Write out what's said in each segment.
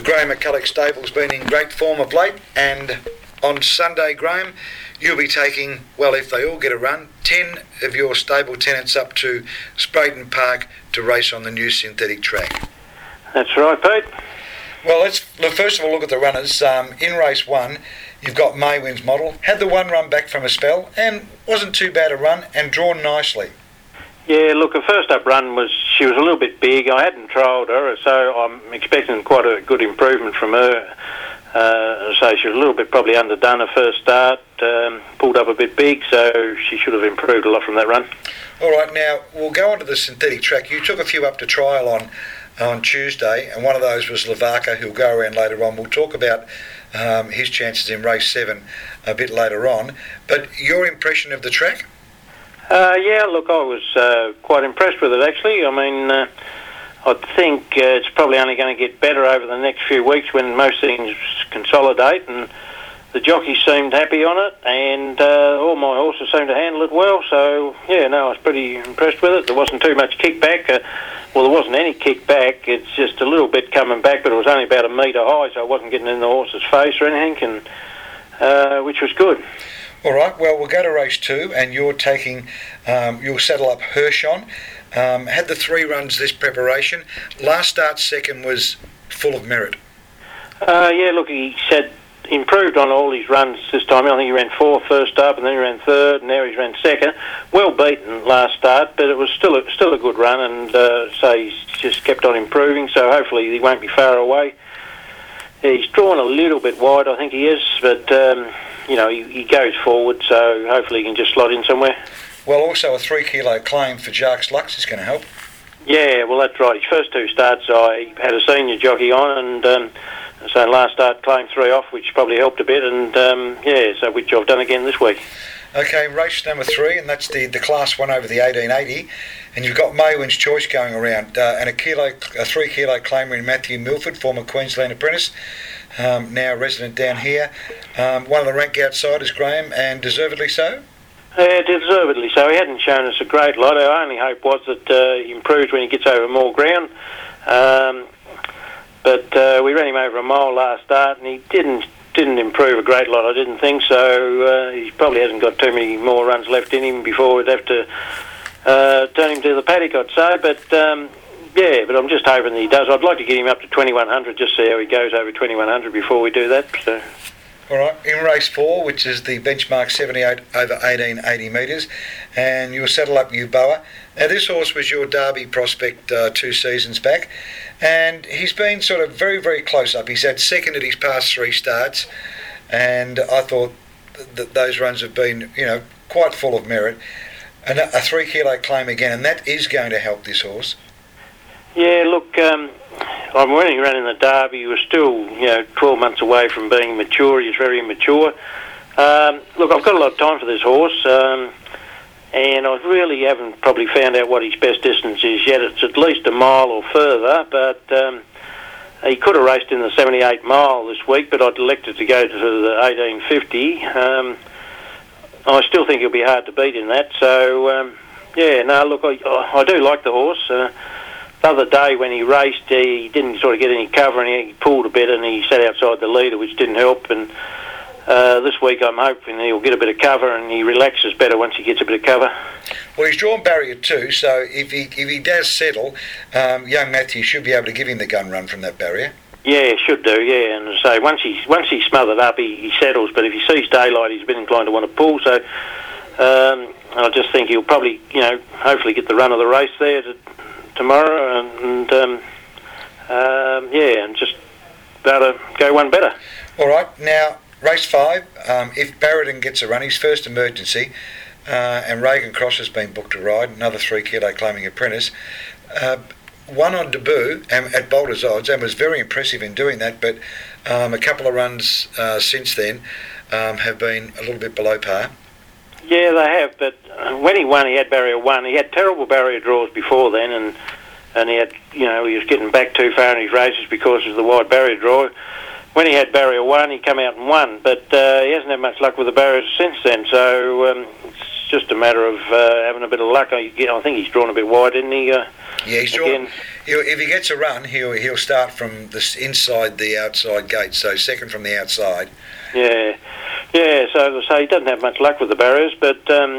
Graham McCulloch Stable's been in great form of late, and on Sunday, Graham, you'll be taking, well, if they all get a run, 10 of your stable tenants up to Sprayton Park to race on the new synthetic track. That's right, Pete. Well, let's first of all look at the runners. In race 1, you've got Maywin's Model. Had the one run back from a spell and wasn't too bad a run and drawn nicely. Yeah, look, her first up run she was a little bit big. I hadn't trialled her, so I'm expecting quite a good improvement from her. So she was a little bit probably underdone her first start, pulled up a bit big, so she should have improved a lot from that run. All right, now we'll go on to the synthetic track. You took a few up to trial on Tuesday, and one of those was Lavaca, who'll go around later on. We'll talk about his chances in race 7 a bit later on. But your impression of the track? Yeah, look, I was quite impressed with it, actually. I mean, I think it's probably only going to get better over the next few weeks when most things consolidate, and the jockeys seemed happy on it, and all my horses seemed to handle it well. So, yeah, no, I was pretty impressed with it. There wasn't too much kickback. Well, there wasn't any kickback. It's just a little bit coming back, but it was only about a metre high, so I wasn't getting in the horse's face or anything, and which was good. All right, well, we'll go to race 2, and you're taking, you'll saddle up Hershon. Had the 3 runs this preparation. Last start second was full of merit. Yeah, look, he said improved on all his runs this time. I think he ran 4th first up, and then he ran 3rd, and now he's ran 2nd. Well beaten last start, but it was still a good run, and so he's just kept on improving, so hopefully he won't be far away. He's drawn a little bit wide, I think he is, but, you know, he goes forward, so hopefully he can just slot in somewhere. Well, also a 3 kilo claim for Jacques Lux is going to help. Yeah, well, that's right. His first 2 starts, I had a senior jockey on, and so last start claimed 3 off, which probably helped a bit, and yeah, so which I've done again this week. Okay, race number 3, and that's the Class 1 over the 1880, and you've got Maywin's Choice going around, and a 3 kilo claimer in Matthew Milford, former Queensland apprentice, now resident down here. One of the rank outsiders, Graham, and deservedly so. Yeah, deservedly so. He hadn't shown us a great lot. Our only hope was that he improves when he gets over more ground. But we ran him over a mile last start, and he didn't improve a great lot, I didn't think. So he probably hasn't got too many more runs left in him before we'd have to turn him to the paddock, I'd say. But yeah, but I'm just hoping that he does. I'd like to get him up to 2100, just see how he goes over 2100 before we do that. So. All right, in race 4, which is the benchmark 78 over 1880 metres, and you'll settle up Euboa. Now, this horse was your Derby prospect 2 seasons back, and he's been sort of very, very close up. He's had second at his past 3 starts, and I thought that those runs have been, you know, quite full of merit. And a 3 kilo claim again, and that is going to help this horse. Yeah, look, when he ran in the Derby, he was still, you know, 12 months away from being mature. He was very immature. Look, I've got a lot of time for this horse, and I really haven't probably found out what his best distance is yet. It's at least a mile or further, but he could have raced in the 78 mile this week, but I'd elected to go to the 1850. I still think he'll be hard to beat in that, so, yeah, no, look, I do like the horse. The other day when he raced, he didn't sort of get any cover, and he pulled a bit, and he sat outside the leader, which didn't help. And this week I'm hoping he'll get a bit of cover, and he relaxes better once he gets a bit of cover. Well, he's drawn barrier 2, so if he does settle, young Matthew should be able to give him the gun run from that barrier. Yeah, should do, yeah. And so once he's smothered up, he settles. But if he sees daylight, he's a bit inclined to want to pull. So I just think he'll probably, you know, hopefully get the run of the race there tomorrow, and yeah, and just better go one better. All right, now race 5. If Barrington gets a run, his first emergency, and Reagan Cross has been booked to ride, another 3 kilo claiming apprentice. Won on debut at Boulder's odds and was very impressive in doing that, but a couple of runs since then have been a little bit below par. Yeah, they have, but when he won, he had barrier 1. He had terrible barrier draws before then, and he had, you know, he was getting back too far in his races because of the wide barrier draw. When he had barrier 1, he came out and won, but he hasn't had much luck with the barriers since then, so it's just a matter of having a bit of luck. I think he's drawn a bit wide, isn't he? Yeah, he's drawn. If he gets a run, he'll start from the inside the outside gate, so second from the outside. Yeah. So he doesn't have much luck with the barriers, but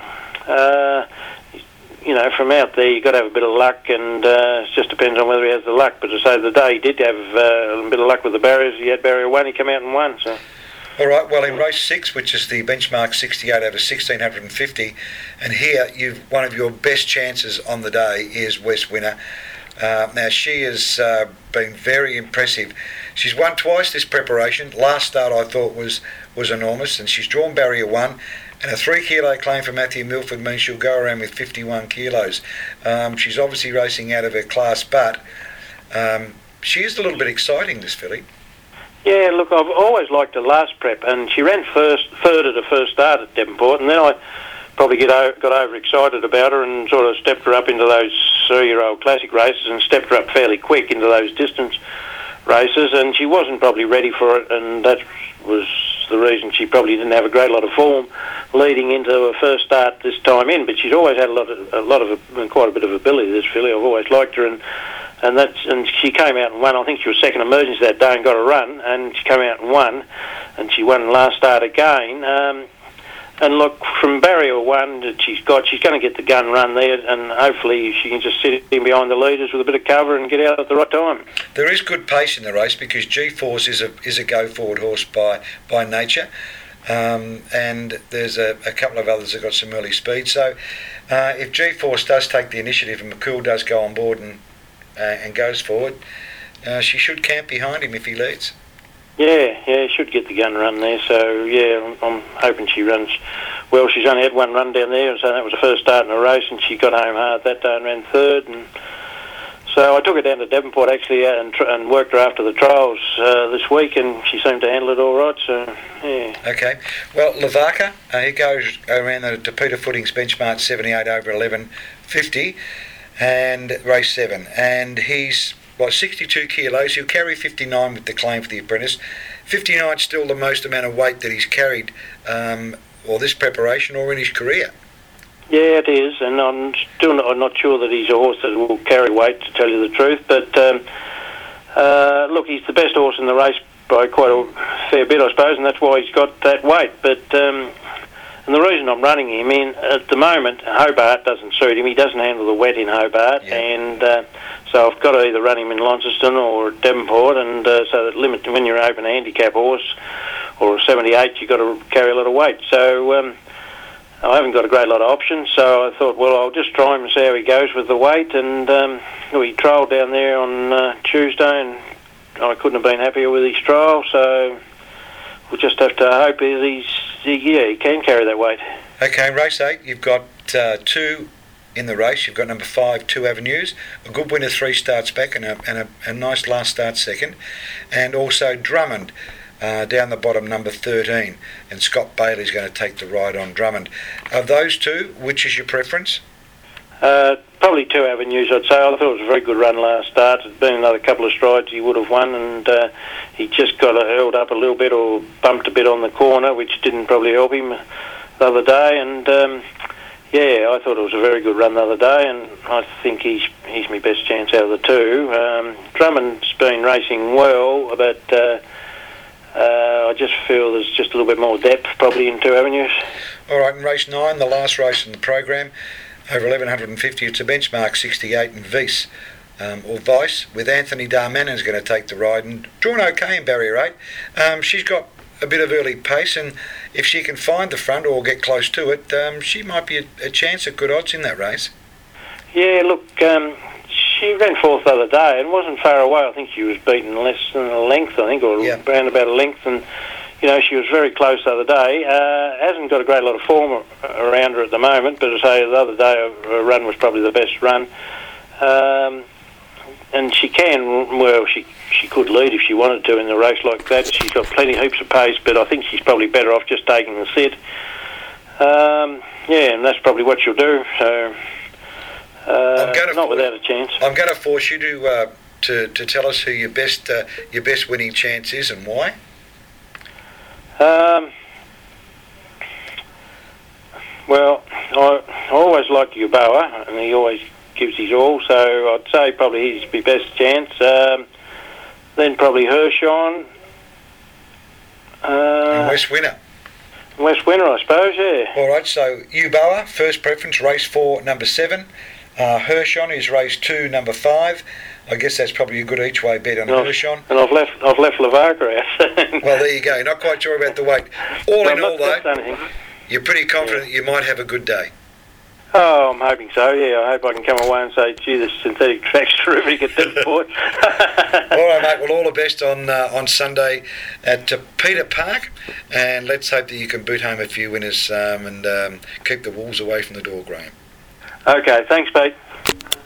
from out there you've got to have a bit of luck, and it just depends on whether he has the luck. But to say the day he did have a bit of luck with the barriers, he had barrier 1, he came out and won. So. All right, well, in race 6, which is the benchmark 68 over 1650, and here one of your best chances on the day is West Winner. Now, she has been very impressive. She's won twice this preparation. Last start I thought was enormous, and she's drawn barrier 1, and a 3 kilo claim for Matthew Milford means she'll go around with 51 kilos. She's obviously racing out of her class, but she is a little bit exciting, this filly. Yeah, look, I've always liked her last prep, and she ran third at her first start at Devonport, and then I probably got overexcited about her and sort of stepped her up into those 3-year-old classic races and stepped her up fairly quick into those distance races, and she wasn't probably ready for it, and that was the reason she probably didn't have a great lot of form leading into her first start this time in. But she's always had quite a bit of ability, this filly. I've always liked her, and she came out and won. I think she was second emergency that day and got a run, and she came out and won, and she won last start again. And look, from barrier 1 that she's going to get the gun run there, and hopefully she can just sit in behind the leaders with a bit of cover and get out at the right time. There is good pace in the race because G-Force is a go-forward horse by nature, and there's a couple of others that got some early speed. So if G-Force does take the initiative and McCool does go on board and goes forward, she should camp behind him if he leads. Yeah, should get the gun run there. So, yeah, I'm hoping she runs well. She's only had one run down there, so that was the first start in a race, and she got home hard that day and ran third. And so I took her down to Devonport, actually, and worked her after the trials this week, and she seemed to handle it all right, so, yeah. Okay. Well, Lavaca, he goes around the Peter Footing's benchmark 78 over 1150 and race 7, and he's 62 kilos. He'll carry 59 with the claim for the apprentice. 59 is still the most amount of weight that he's carried, or this preparation, or in his career. Yeah, it is, and I'm still not sure that he's a horse that will carry weight, to tell you the truth. But look, he's the best horse in the race by quite a fair bit, I suppose, and that's why he's got that weight. But and the reason I'm running him in at the moment, Hobart doesn't suit him. He doesn't handle the wet in Hobart, and so I've got to either run him in Launceston or Devonport, and so that limit when you're open a handicap horse or a 78, you've got to carry a lot of weight. So I haven't got a great lot of options. So I thought, well, I'll just try him and see how he goes with the weight. And we trialled down there on Tuesday, and I couldn't have been happier with his trial. So we'll just have to hope he can carry that weight. Okay, race 8, you've got 2 in the race. You've got number 5, 2 Avenues, a good winner 3 starts back, and a nice last start second, and also Drummond down the bottom, number 13, and Scott Bailey's going to take the ride on Drummond. Of those 2, which is your preference? Probably 2 Avenues, I'd say. I thought it was a very good run last start. It'd been another couple of strides he would have won, and he just got held up a little bit or bumped a bit on the corner, which didn't probably help him the other day. And I thought it was a very good run the other day, and I think he's my best chance out of the 2. Drummond's been racing well, but I just feel there's just a little bit more depth probably in 2 Avenues. All right, in race 9, the last race in the program, over 1150, it's a benchmark 68 in Vice, with Anthony Darmanon's going to take the ride, and drawn okay in barrier 8. She's got a bit of early pace, and if she can find the front or get close to it, she might be a chance at good odds in that race. Yeah, look, she ran 4th the other day and wasn't far away. I think she was beaten less than a length, or around about a length, and she was very close the other day. Hasn't got a great lot of form around her at the moment, but as I say, the other day her run was probably the best run. And she could lead if she wanted to in a race like that. She's got heaps of pace, but I think she's probably better off just taking the sit. And that's probably what she'll do. So not without a chance. I'm going to force you to tell us who your best winning chance is and why. Well, I always like Uboa, and he always gives his all, so I'd say probably he's my best chance. Then probably Hershon. And West Winner. West Winner, I suppose, yeah. All right, so Uboa, first preference, race 4, number 7. Hershon is race 2, number 5. I guess that's probably a good each way bet on Hershon. And I've left Lavaca out. Well, there you go. Not quite sure about the weight. All in all, though, anything. you're pretty confident you might have a good day. Oh, I'm hoping so, yeah. I hope I can come away and say, gee, this synthetic track's terrific at Devonport. All right, mate. Well, all the best on Sunday at Peter Park, and let's hope that you can boot home a few winners and keep the wolves away from the door, Graham. Okay, thanks, Pete.